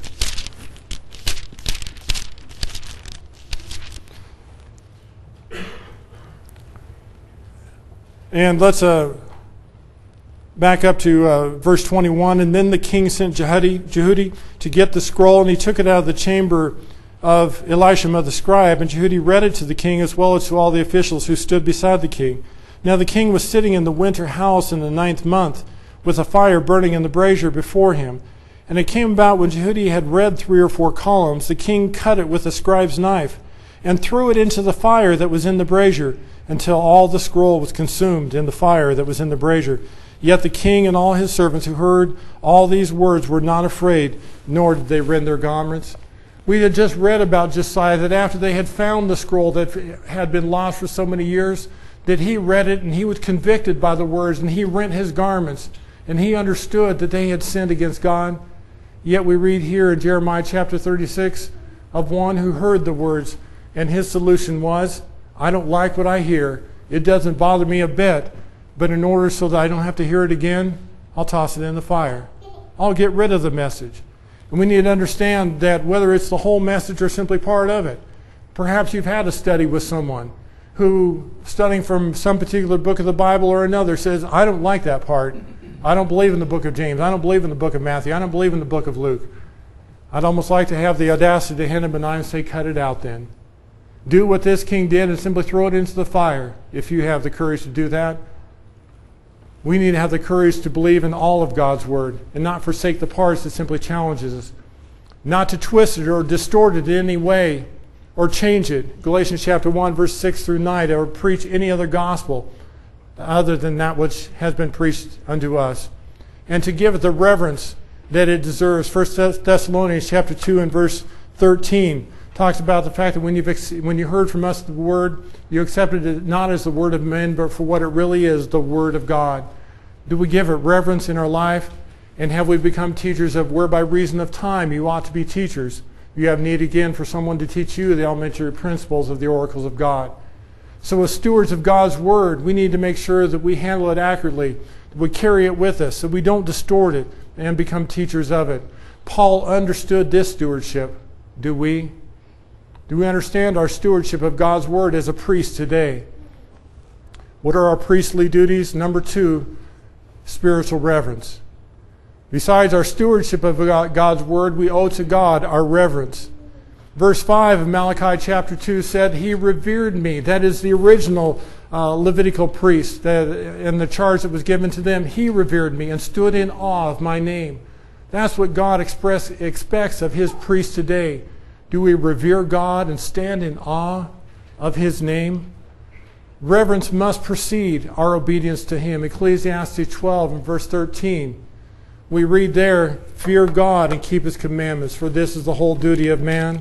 and let's uh, back up to uh, verse twenty-one. And then the king sent Jehudi, Jehudi to get the scroll, and he took it out of the chamber of Elishama the scribe. And Jehudi read it to the king as well as to all the officials who stood beside the king. Now the king was sitting in the winter house in the ninth month, with a fire burning in the brazier before him. And it came about when Jehudi had read three or four columns, the king cut it with a scribe's knife, and threw it into the fire that was in the brazier, until all the scroll was consumed in the fire that was in the brazier. Yet the king and all his servants who heard all these words were not afraid, nor did they rend their garments. We had just read about Josiah, that after they had found the scroll that had been lost for so many years, that he read it and he was convicted by the words, and he rent his garments, and he understood that they had sinned against God. Yet we read here in Jeremiah chapter thirty-six of one who heard the words, and his solution was, I don't like what I hear. It doesn't bother me a bit. But in order so that I don't have to hear it again, I'll toss it in the fire. I'll get rid of the message. And we need to understand that whether it's the whole message or simply part of it, perhaps you've had a study with someone who, studying from some particular book of the Bible or another, says, I don't like that part. I don't believe in the book of James. I don't believe in the book of Matthew. I don't believe in the book of Luke. I'd almost like to have the audacity to hand him a knife and say, cut it out then. Do what this king did and simply throw it into the fire if you have the courage to do that. We need to have the courage to believe in all of God's word and not forsake the parts that simply challenges us. Not to twist it or distort it in any way or change it. Galatians chapter one, verse six through nine, or preach any other gospel other than that which has been preached unto us. And to give it the reverence that it deserves. First Thessalonians chapter two and verse thirteen talks about the fact that when, you've, when you heard from us the word, you accepted it not as the word of men, but for what it really is, the word of God. Do we give it reverence in our life? And have we become teachers of where by reason of time you ought to be teachers? You have need again for someone to teach you the elementary principles of the oracles of God. So as stewards of God's word, we need to make sure that we handle it accurately, that we carry it with us, so we don't distort it and become teachers of it. Paul understood this stewardship. Do we? Do we understand our stewardship of God's word as a priest today? What are our priestly duties? Number two, spiritual reverence. Besides our stewardship of God's word, we owe to God our reverence. Verse five of Malachi chapter two said, He revered me. That is the original uh, Levitical priest that in the charge that was given to them. He revered me and stood in awe of my name. That's what God express, expects of His priests today. Do we revere God and stand in awe of His name? Reverence must precede our obedience to Him. Ecclesiastes twelve and verse thirteen. We read there, fear God and keep His commandments, for this is the whole duty of man.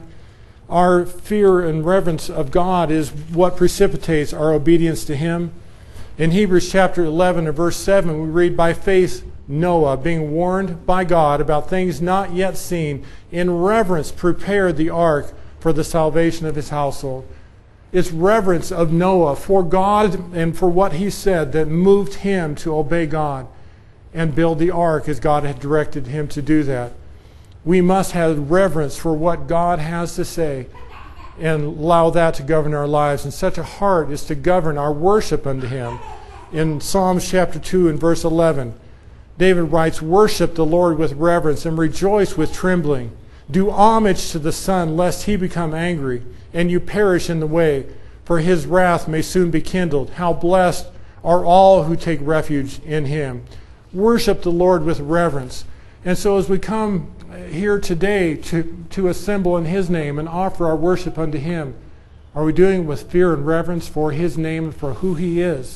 Our fear and reverence of God is what precipitates our obedience to Him. In Hebrews chapter eleven and verse seven, we read, by faith Noah, being warned by God about things not yet seen, in reverence prepared the ark for the salvation of his household. It's reverence of Noah for God and for what he said that moved him to obey God and build the ark as God had directed him to do that. We must have reverence for what God has to say and allow that to govern our lives. And such a heart is to govern our worship unto Him. In Psalms chapter two and verse eleven, David writes, worship the Lord with reverence and rejoice with trembling. Do homage to the Son, lest He become angry and you perish in the way, for His wrath may soon be kindled. How blessed are all who take refuge in Him. Worship the Lord with reverence. And so as we come here today to, to assemble in His name and offer our worship unto Him, are we doing it with fear and reverence for His name and for who He is?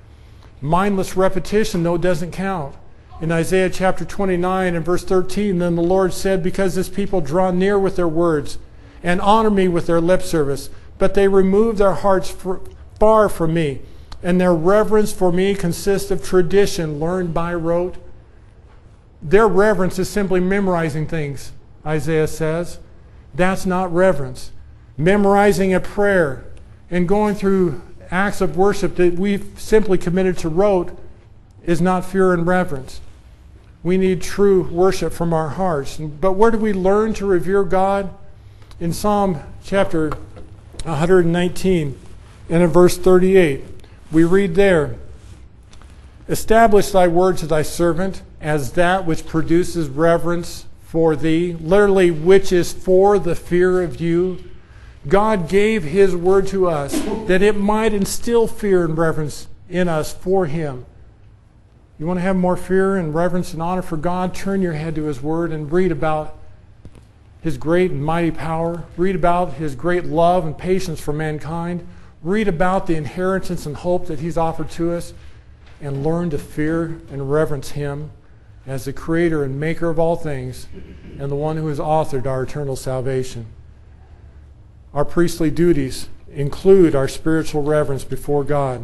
Mindless repetition, though, doesn't count. In Isaiah chapter twenty-nine and verse thirteen, then the Lord said, because this people draw near with their words and honor me with their lip service, but they remove their hearts far from me, and their reverence for me consists of tradition learned by rote. Their reverence is simply memorizing things, Isaiah says. That's not reverence. Memorizing a prayer and going through acts of worship that we've simply committed to rote is not fear and reverence. We need true worship from our hearts. But where do we learn to revere God? In Psalm chapter one hundred nineteen and in verse thirty-eight, we read there, establish thy word to thy servant as that which produces reverence for thee, literally, which is for the fear of you. God gave His word to us that it might instill fear and reverence in us for Him. You want to have more fear and reverence and honor for God? Turn your head to His word and read about His great and mighty power. Read about His great love and patience for mankind. Read about the inheritance and hope that He's offered to us, and learn to fear and reverence Him as the creator and maker of all things and the one who has authored our eternal salvation. Our priestly duties include our spiritual reverence before God.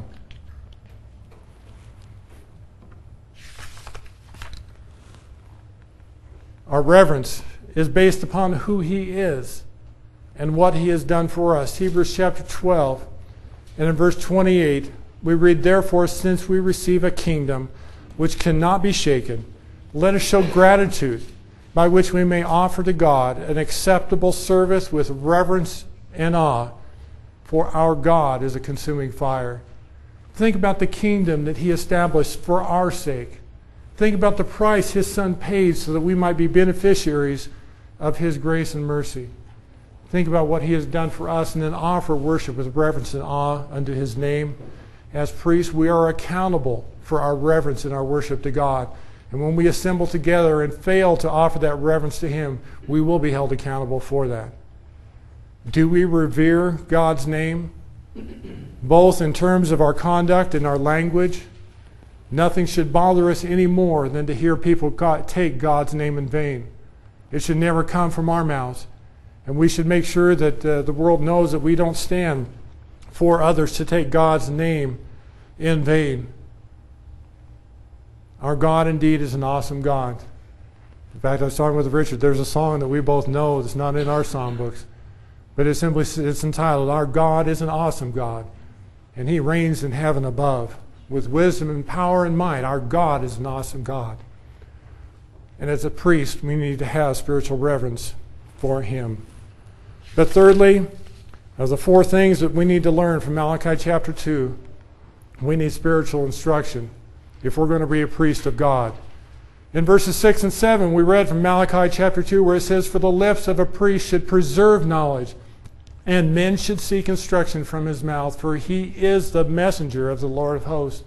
Our reverence is based upon who He is and what He has done for us. Hebrews chapter twelve and in verse twenty-eight, we read, therefore, since we receive a kingdom which cannot be shaken, let us show gratitude by which we may offer to God an acceptable service with reverence and awe, for our God is a consuming fire. Think about the kingdom that He established for our sake. Think about the price His Son paid so that we might be beneficiaries of His grace and mercy. Think about what He has done for us, and then offer worship with reverence and awe unto His name. As priests, we are accountable for our reverence and our worship to God. And when we assemble together and fail to offer that reverence to Him, we will be held accountable for that. Do we revere God's name, both in terms of our conduct and our language? Nothing should bother us any more than to hear people take God's name in vain. It should never come from our mouths. And we should make sure that uh, the world knows that we don't stand for others to take God's name in vain. Our God indeed is an awesome God. In fact, I was talking with Richard, there's a song that we both know that's not in our songbooks, but it's simply it's entitled, Our God is an Awesome God, and He reigns in heaven above. With wisdom and power and might, our God is an awesome God. And as a priest, we need to have spiritual reverence for Him. But thirdly, of the four things that we need to learn from Malachi chapter two, we need spiritual instruction if we're going to be a priest of God. In verses six and seven, we read from Malachi chapter two where it says, For the lips of a priest should preserve knowledge, and men should seek instruction from his mouth, for he is the messenger of the Lord of hosts.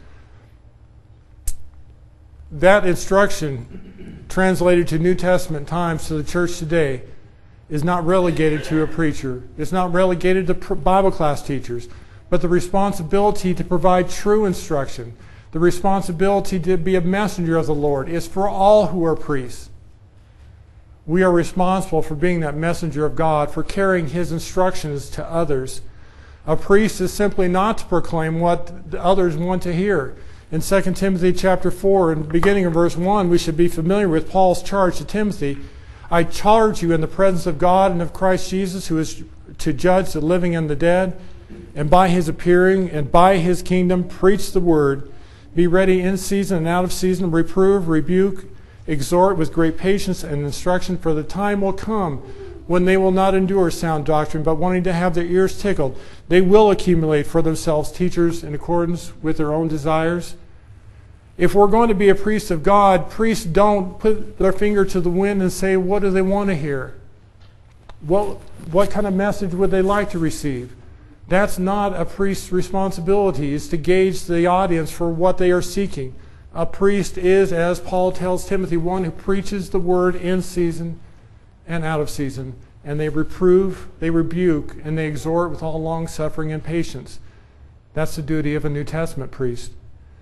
That instruction, translated to New Testament times to the church today, is not relegated to a preacher. It's not relegated to Bible class teachers. But the responsibility to provide true instruction, the responsibility to be a messenger of the Lord, is for all who are priests. We are responsible for being that messenger of God, for carrying His instructions to others. A priest is simply not to proclaim what the others want to hear. In Second Timothy chapter four, and beginning of verse one, we should be familiar with Paul's charge to Timothy. I charge you in the presence of God and of Christ Jesus, who is to judge the living and the dead, and by His appearing and by His kingdom preach the word. Be ready in season and out of season, reprove, rebuke, exhort with great patience and instruction, for the time will come when they will not endure sound doctrine, but wanting to have their ears tickled, they will accumulate for themselves teachers in accordance with their own desires. If we're going to be a priest of God, priests don't put their finger to the wind and say, what do they want to hear? What, what kind of message would they like to receive? That's not a priest's responsibility, is to gauge the audience for what they are seeking. A priest is, as Paul tells Timothy, one who preaches the word in season and out of season. And they reprove, they rebuke, and they exhort with all long suffering and patience. That's the duty of a New Testament priest.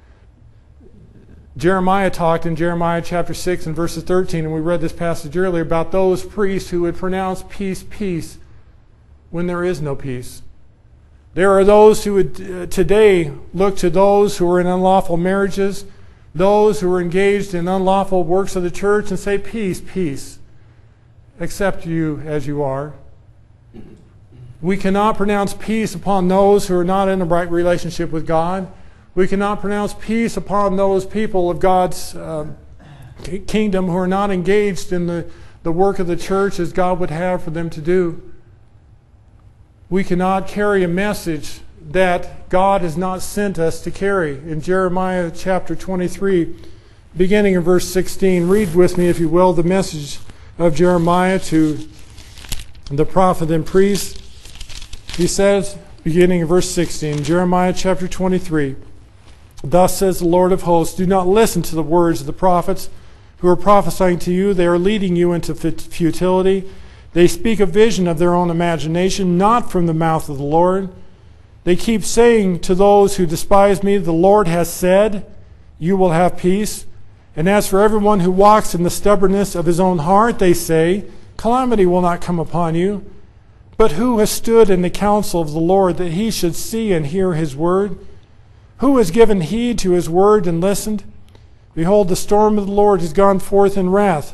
Jeremiah talked in Jeremiah chapter six and verses thirteen, and we read this passage earlier, about those priests who would pronounce peace, peace, when there is no peace. There are those who would uh, today look to those who are in unlawful marriages, those who are engaged in unlawful works of the church, and say, peace, peace. Accept you as you are. We cannot pronounce peace upon those who are not in a right relationship with God. We cannot pronounce peace upon those people of God's uh, kingdom who are not engaged in the, the work of the church as God would have for them to do. We cannot carry a message that God has not sent us to carry. In Jeremiah chapter twenty-three, beginning in verse sixteen, read with me, if you will, the message of Jeremiah to the prophet and priest. He says, beginning in verse sixteen, Jeremiah chapter twenty-three, Thus says the Lord of hosts, do not listen to the words of the prophets who are prophesying to you. They are leading you into futility. They speak a vision of their own imagination, not from the mouth of the Lord. They keep saying to those who despise me, the Lord has said, you will have peace. And as for everyone who walks in the stubbornness of his own heart, they say, calamity will not come upon you. But who has stood in the counsel of the Lord that he should see and hear his word? Who has given heed to his word and listened? Behold, the storm of the Lord has gone forth in wrath.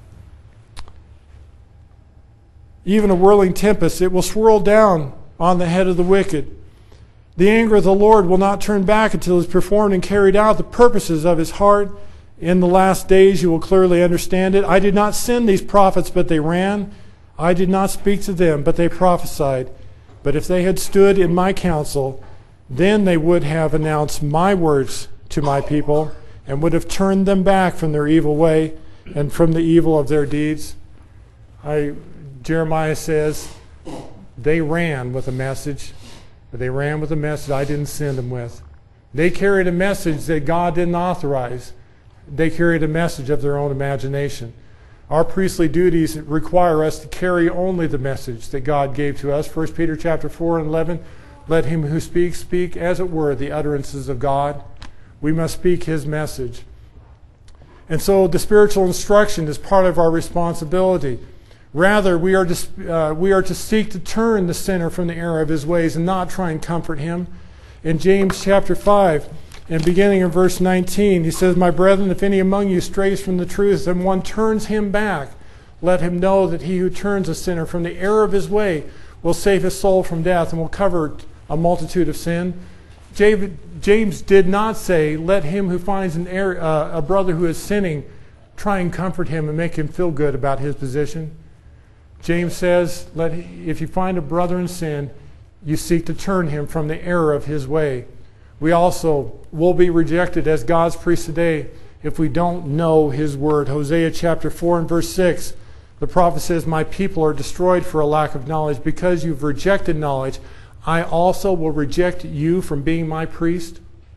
Even a whirling tempest, it will swirl down on the head of the wicked. The anger of the Lord will not turn back until he has performed and carried out the purposes of his heart. In the last days you will clearly understand it. I did not send these prophets, but they ran. I did not speak to them, but they prophesied. But if they had stood in my counsel, then they would have announced my words to my people, and would have turned them back from their evil way and from the evil of their deeds. I, Jeremiah says, they ran with a message, but they ran with a message I didn't send them with. They carried a message that God didn't authorize. They carried a message of their own imagination. Our priestly duties require us to carry only the message that God gave to us. First Peter chapter four and eleven, let him who speaks speak as it were the utterances of God. We must speak his message. And so the spiritual instruction is part of our responsibility. Rather, we are to, uh, we are to seek to turn the sinner from the error of his ways and not try and comfort him. In James chapter five, and beginning in verse nineteen, he says, my brethren, if any among you strays from the truth, and one turns him back, let him know that he who turns a sinner from the error of his way will save his soul from death and will cover a multitude of sin. James did not say, let him who finds an error, uh, a brother who is sinning, try and comfort him and make him feel good about his position. James says, let, if you find a brother in sin, you seek to turn him from the error of his way. We also will be rejected as God's priests today if we don't know his word. Hosea chapter four and verse six, the prophet says, my people are destroyed for a lack of knowledge. Because you've rejected knowledge, I also will reject you from being my priest.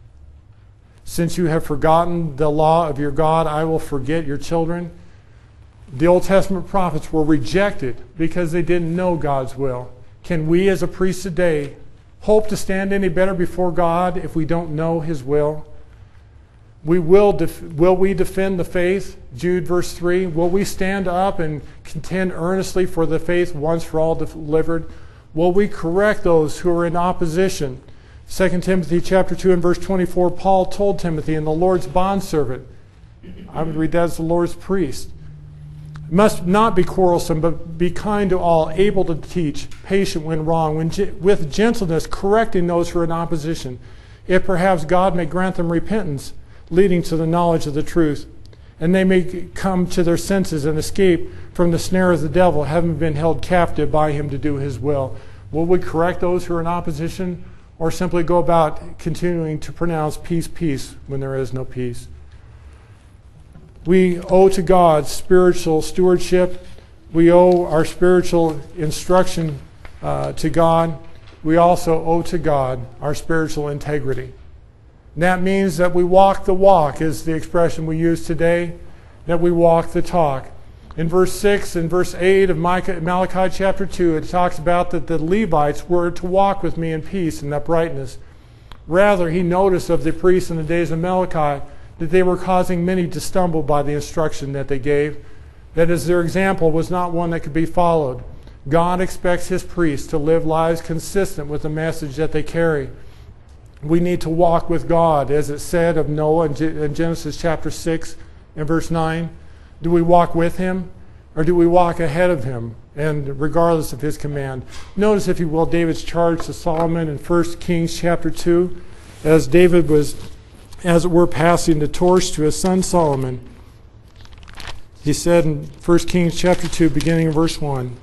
Since you have forgotten the law of your God, I will forget your children. The Old Testament prophets were rejected because they didn't know God's will. Can we as a priest today hope to stand any better before God if we don't know his will? We will, def- will we defend the faith? Jude verse three. Will we stand up and contend earnestly for the faith once for all delivered? Will we correct those who are in opposition? Second Timothy chapter two and verse twenty-four, Paul told Timothy, and the Lord's bondservant, I would read that as the Lord's priest, must not be quarrelsome, but be kind to all, able to teach, patient when wrong, when ge- with gentleness correcting those who are in opposition, if perhaps God may grant them repentance, leading to the knowledge of the truth, and they may come to their senses and escape from the snare of the devil, having been held captive by him to do his will. Will we correct those who are in opposition, or simply go about continuing to pronounce peace, peace, when there is no peace? We owe to God spiritual stewardship. We owe our spiritual instruction uh, to God. We also owe to God our spiritual integrity. And that means that we walk the walk, is the expression we use today, that we walk the talk. In verse six and verse eight of Malachi chapter two, it talks about that the Levites were to walk with me in peace and uprightness. Rather, he noticed of the priests in the days of Malachi that they were causing many to stumble by the instruction that they gave. That is, their example was not one that could be followed. God expects his priests to live lives consistent with the message that they carry. We need to walk with God, as it said of Noah in Genesis chapter six and verse nine. Do we walk with him, or do we walk ahead of him, and regardless of his command? Notice, if you will, David's charge to Solomon in First Kings chapter two, as David was, as it were, passing the torch to his son Solomon. He said in First Kings chapter two, beginning in verse one,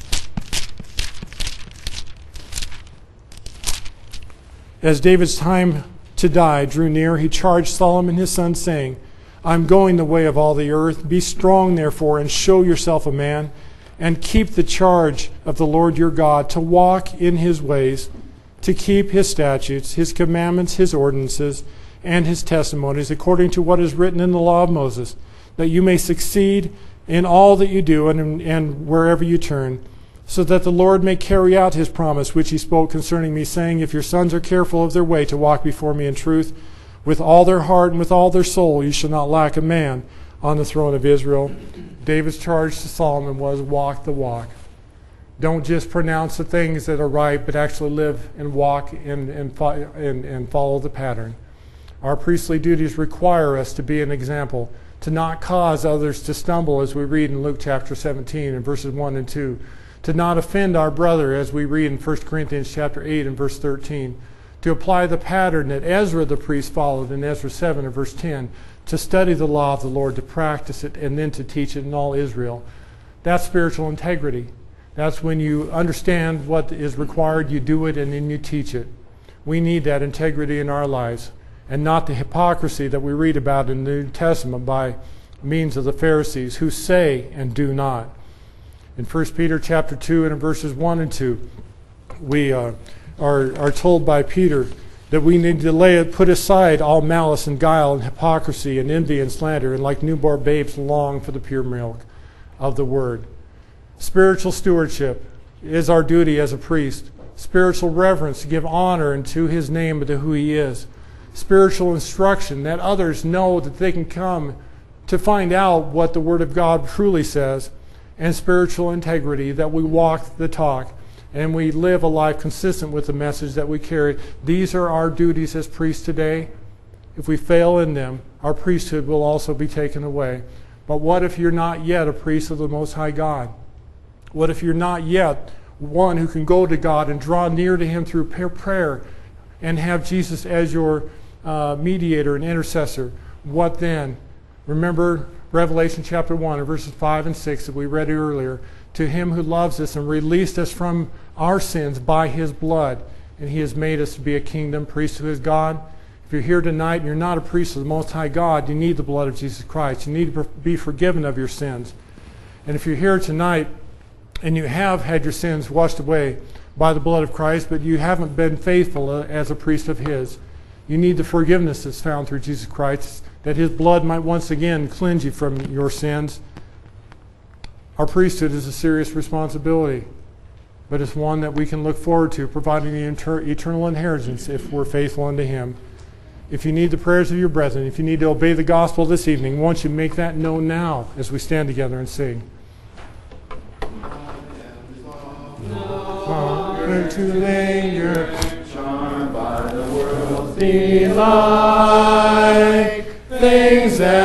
as David's time to die drew near, he charged Solomon his son, saying, I am going the way of all the earth. Be strong, therefore, and show yourself a man, and keep the charge of the Lord your God, to walk in his ways, to keep his statutes, his commandments, his ordinances, and his testimonies, according to what is written in the law of Moses, that you may succeed in all that you do and, and wherever you turn, so that the Lord may carry out his promise, which he spoke concerning me, saying, if your sons are careful of their way to walk before me in truth, with all their heart and with all their soul, you shall not lack a man on the throne of Israel. David's charge to Solomon was, walk the walk. Don't just pronounce the things that are right, but actually live and walk and, and, and, and follow the pattern. Our priestly duties require us to be an example, to not cause others to stumble, as we read in Luke chapter seventeen and verses one and two, to not offend our brother, as we read in First Corinthians chapter eight and verse thirteen, to apply the pattern that Ezra the priest followed in Ezra seven and verse ten, to study the law of the Lord, to practice it, and then to teach it in all Israel. That's spiritual integrity. That's when you understand what is required, you do it, and then you teach it. We need that integrity in our lives. and not the hypocrisy that we read about in the New Testament by means of the Pharisees, who say and do not. In First Peter chapter two and in verses one and two, we uh, are, are told by Peter that we need to lay it, put aside all malice and guile and hypocrisy and envy and slander, and like newborn babes long for the pure milk of the word. Spiritual stewardship is our duty as a priest. Spiritual reverence to give honor unto his name and to who he is. Spiritual instruction that others know that they can come to find out what the Word of God truly says. And spiritual integrity, that we walk the talk and we live a life consistent with the message that we carry. These are our duties as priests today. If we fail in them, our priesthood will also be taken away. But what if you're not yet a priest of the Most High God? What if you're not yet one who can go to God and draw near to Him through prayer and have Jesus as your uh, mediator and intercessor? What then? Remember Revelation chapter one and verses five and six that we read earlier. To Him who loves us and released us from our sins by His blood, and He has made us to be a kingdom, priest to His God. If you're here tonight and you're not a priest of the Most High God, you need the blood of Jesus Christ. You need to be forgiven of your sins. And if you're here tonight and you have had your sins washed away by the blood of Christ, but you haven't been faithful as a priest of His, you need the forgiveness that's found through Jesus Christ, that His blood might once again cleanse you from your sins. Our priesthood is a serious responsibility, but it's one that we can look forward to, providing the inter- eternal inheritance if we're faithful unto Him. If you need the prayers of your brethren, if you need to obey the gospel this evening, won't you make that known now as we stand together and sing? Longer to linger, charmed by the world's delight, things that